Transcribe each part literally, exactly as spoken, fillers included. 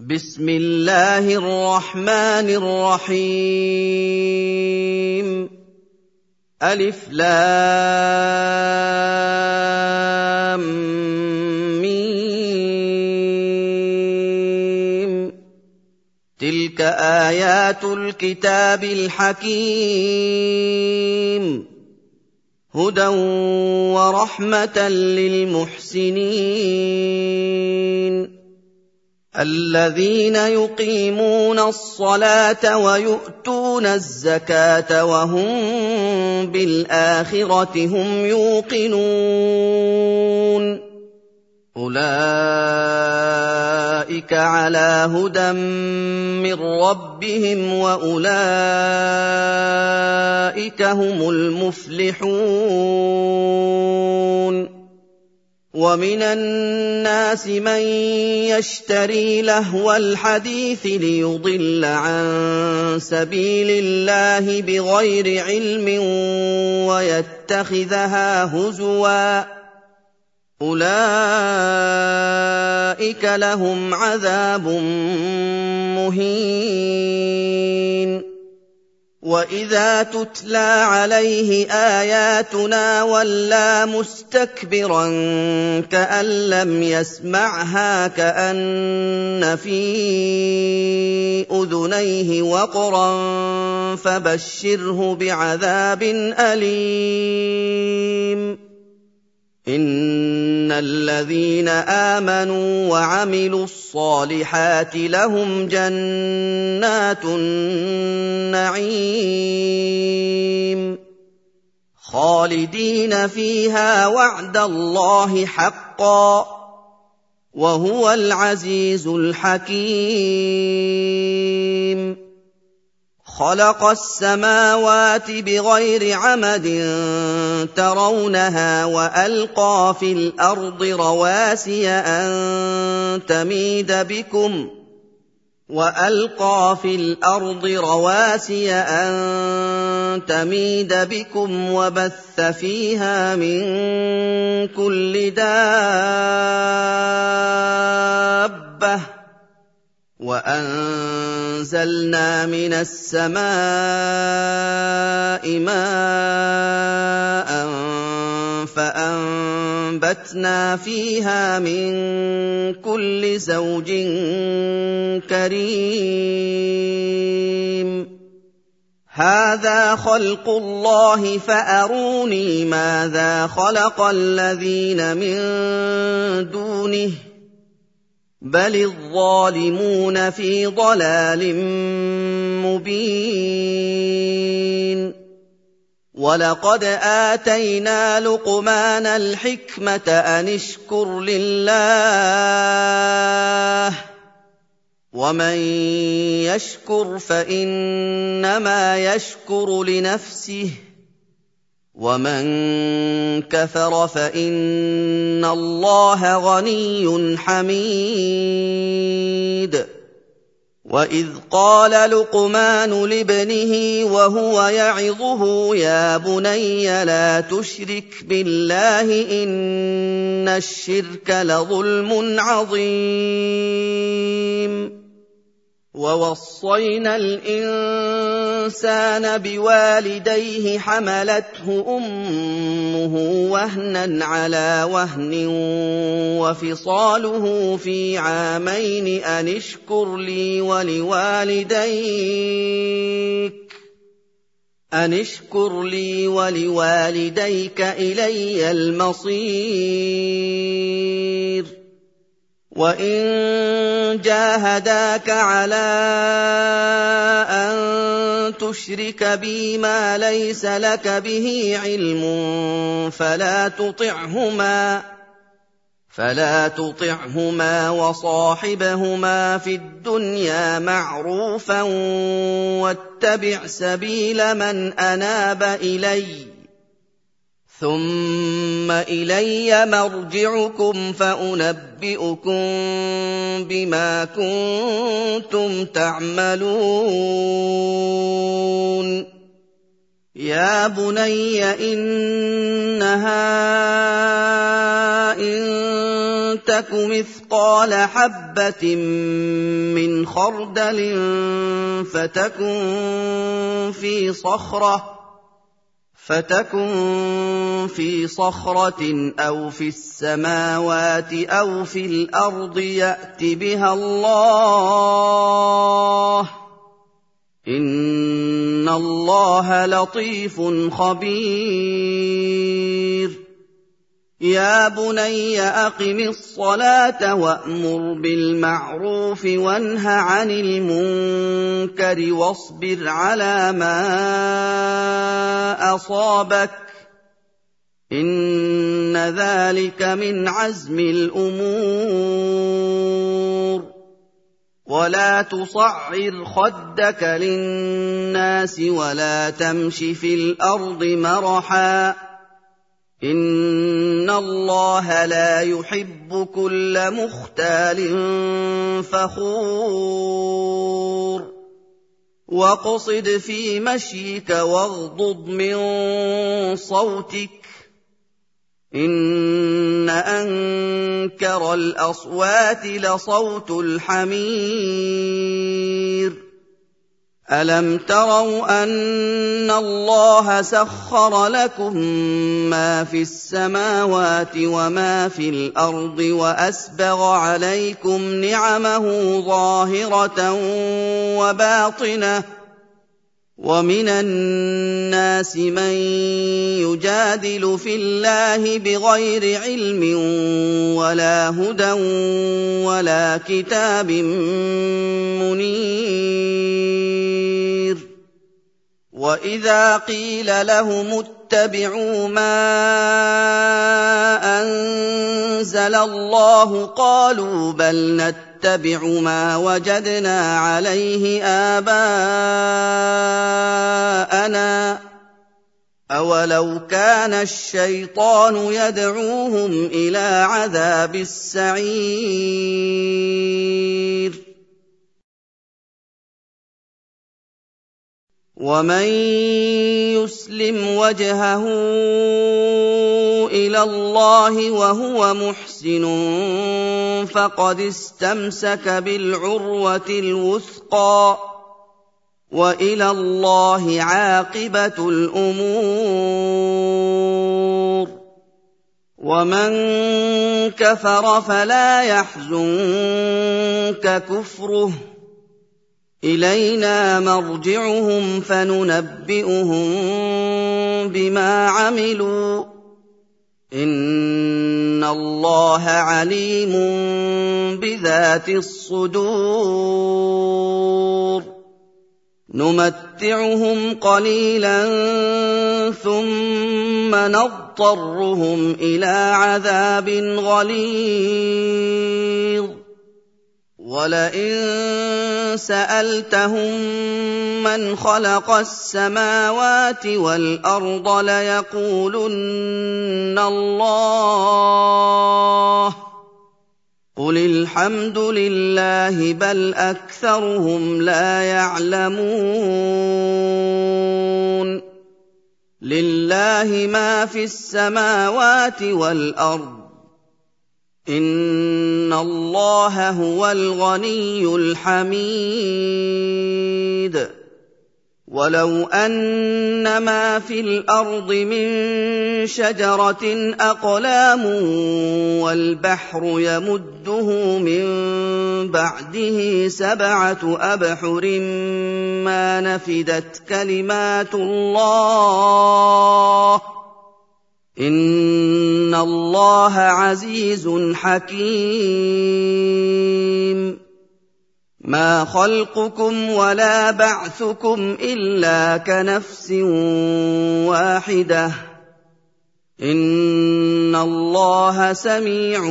بسم الله الرحمن الرحيم ألف لام ميم تلك آيات الكتاب الحكيم هدى ورحمة للمحسنين الذين يقيمون الصلاة ويؤتون الزكاة وهم بالآخرة هم يوقنون أولئك على هدى من ربهم وأولئك هم المفلحون ومن الناس من يشتري لهو الحديث ليضل عن سبيل الله بغير علم ويتخذها هزوا أولئك لهم عذاب مهين وإذا تتلى عليه آياتنا ولى مستكبرا كأن لم يسمعها كأن في أذنيه وقرا فبشره بعذاب أليم إن الذين آمنوا وعملوا الصالحات لهم جنات النعيم خالدين فيها وعد الله حقا وهو العزيز الحكيم خلق السماوات بغير عمد ترونها وألقى في الأرض رواسي أن تميد بكم وألقى في الأرض رواسي أن تميد بكم وبث فيها من كل دابة وأنزلنا من السماء ماء فأنبتنا فيها من كل زوج كريم هذا خلق الله فأروني ماذا خلق الذين من دونه بل الظالمون في ضلال مبين ولقد آتينا لقمان الحكمة أن اشكر لله ومن يشكر فإنما يشكر لنفسه ومن كفر فإن الله غني حميد وإذ قال لقمان لابنه وهو يعظه يا بني لا تشرك بالله إن الشرك لظلم عظيم ووصينا الإنسان بوالديه حملته أمه وهنا على وهن وفصاله في عامين أن اشكر لي ولوالديك أن اشكر لي ولوالديك إلي المصير وإن جاهداك على أن تشرك بي ما ليس لك به علم فلا تطعهما فلا تطعهما وصاحبهما في الدنيا معروفا واتبع سبيل من أناب إليّ ثم إلي مرجعكم فأنبئكم بما كنتم تعملون يا بني إنها إن تَكُ مِثْقَالَ حَبَّةٍ مِّنْ خَرْدَلٍ فَتَكُن فِي صَخْرَةٍ فتكن في صخرة أو في السماوات أو في الأرض يأت بها الله إن الله لطيف خبير يا بني أقم الصلاة وأمر بالمعروف وانه عن المنكر واصبر على ما أصابك إن ذلك من عزم الأمور ولا تصعر خدك للناس ولا تمش في الأرض مرحا إن الله لا يحب كل مختال فخور واقصد في مشيك واغضض من صوتك إن أنكر الأصوات لصوت الحمير ألم تروا أن الله سخر لكم ما في السماوات وما في الأرض وأسبغ عليكم نعمه ظاهرة وباطنة ومن الناس من يجادل في الله بغير علم ولا هدى ولا كتاب منير وإذا قيل لهم اتبعوا ما أنزل الله قالوا بل نتبع ما وجدنا عليه آباءنا أولو كان الشيطان يدعوهم إلى عذاب السعير ومن يسلم وجهه إلى الله وهو محسن فقد استمسك بالعروة الوثقى وإلى الله عاقبة الأمور ومن كفر فلا يحزنك كفره إلينا مرجعهم فننبئهم بما عملوا إن الله عليم بذات الصدور نمتعهم قليلا ثم نضطرهم إلى عذاب غليظ وَلَئِن سَأَلْتَهُم مَّنْ خَلَقَ السَّمَاوَاتِ وَالْأَرْضَ لَيَقُولُنَّ اللَّهُ ۚ قُلِ الْحَمْدُ لِلَّهِ بَلْ أَكْثَرُهُمْ لَا يَعْلَمُونَ لِلَّهِ مَا فِي السَّمَاوَاتِ وَالْأَرْضِ إِنَّ اللَّهَ هُوَ الْغَنِيُّ الْحَمِيدُ وَلَوْ أَنَّ مَا فِي الْأَرْضِ مِن شَجَرَةٍ أَقْلَامٌ وَالْبَحْرُ يَمُدُّهُ مِن بَعْدِهِ سَبْعَةُ أَبْحُرٍ مَّا نَفِدَتْ كَلِمَاتُ اللَّهِ إِنَّ اللَّهَ عَزِيزٌ حَكِيمٌ مَا خَلْقُكُمْ وَلَا بَعْثُكُمْ إِلَّا كَنَفْسٍ وَاحِدَةٍ إِنَّ اللَّهَ سَمِيعٌ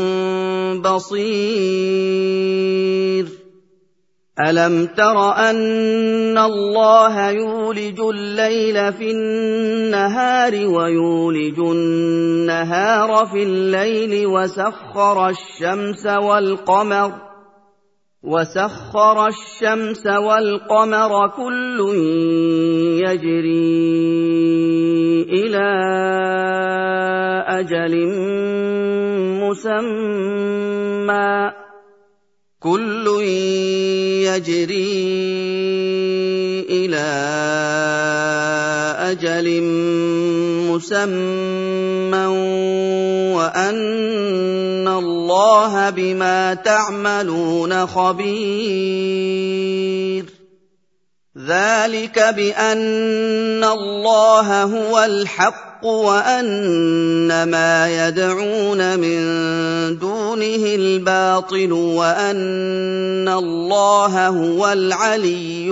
بَصِيرٌ أَلَمْ تَرَ أَنَّ اللَّهَ يُولِجُ اللَّيْلَ في النَّهَارِ وَيُولِجُ النَّهَارَ في اللَّيْلِ وَسَخَّرَ الشَّمْسَ وَالْقَمَرَ وَسَخَّرَ الشَّمْسَ وَالْقَمَرَ كُلٌّ يَجْرِي إِلَىٰ أَجَلٍ مُّسَمًّى كُلٌّ يَجْرِي إِلَىٰ أَجَلٍ مُّسَمًّى وَأَنَّ اللَّهَ بِمَا تَعْمَلُونَ خَبِيرٌ ذَٰلِكَ بِأَنَّ اللَّهَ هُوَ الْحَقُّ وَأَنَّ مَا يَدْعُونَ مِن دُونِهِ الْبَاطِلُ وَأَنَّ اللَّهَ هُوَ الْعَلِيُّ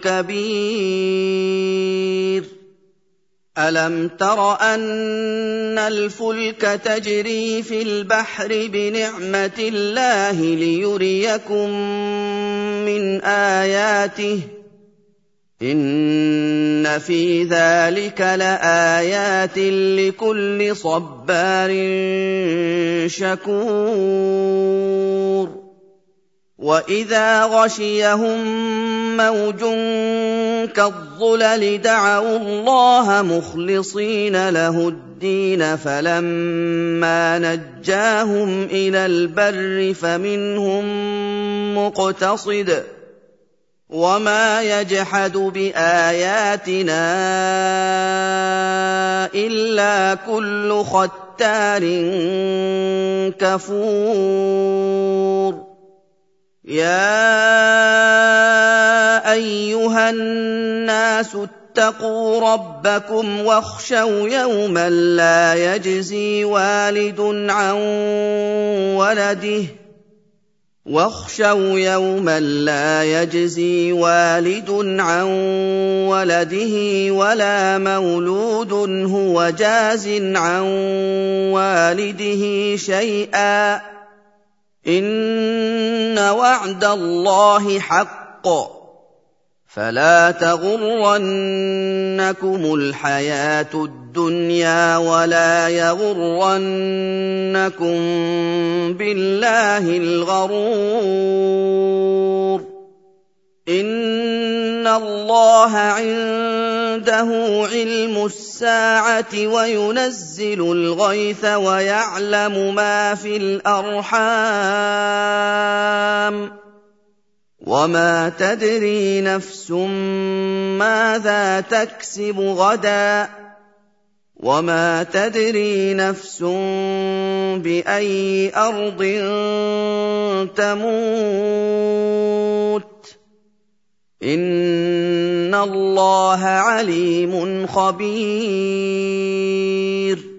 الْكَبِيرُ أَلَمْ تَرَ أَنَّ الْفُلْكَ تَجْرِي فِي الْبَحْرِ بِنِعْمَتِ اللَّهِ لِيُرِيَكُم مِّنْ آيَاتِهِ ۚ إِنَّ فِي ذَٰلِكَ لَآيَاتٍ لِّكُلِّ صَبَّارٍ شَكُورٍ وَإِذَا غَشِيَهُم مَّوْجٌ كَالظُّلَلِ دَعَوُا اللَّهَ مُخْلِصِينَ لَهُ الدِّينَ فَلَمَّا نَجَّاهُمْ إِلَى الْبَرِّ فَمِنْهُم مُّقْتَصِدٌ ۚ وَمَا يَجْحَدُ بِآيَاتِنَا إِلَّا كُلُّ خَتَّارٍ كَفُورٍ يَا أَيُّهَا النَّاسُ اتَّقُوا رَبَّكُمْ وَاخْشَوْا يَوْمًا لَّا يَجْزِي وَالِدٌ عَن وَلَدِهِ واخشوا يوما لا يجزي والد عن ولده ولا مولود هو جاز عن والده شيئا إن وعد الله حق فلا تغرنكم الحياة الدنيا ولا يغرنكم بالله الغرور إن الله عنده علم الساعة وينزل الغيث ويعلم ما في الأرحام وما تدري نفس ماذا تكسب غدا وما تدري نفس بأي أرض تموت إن الله عليم خبير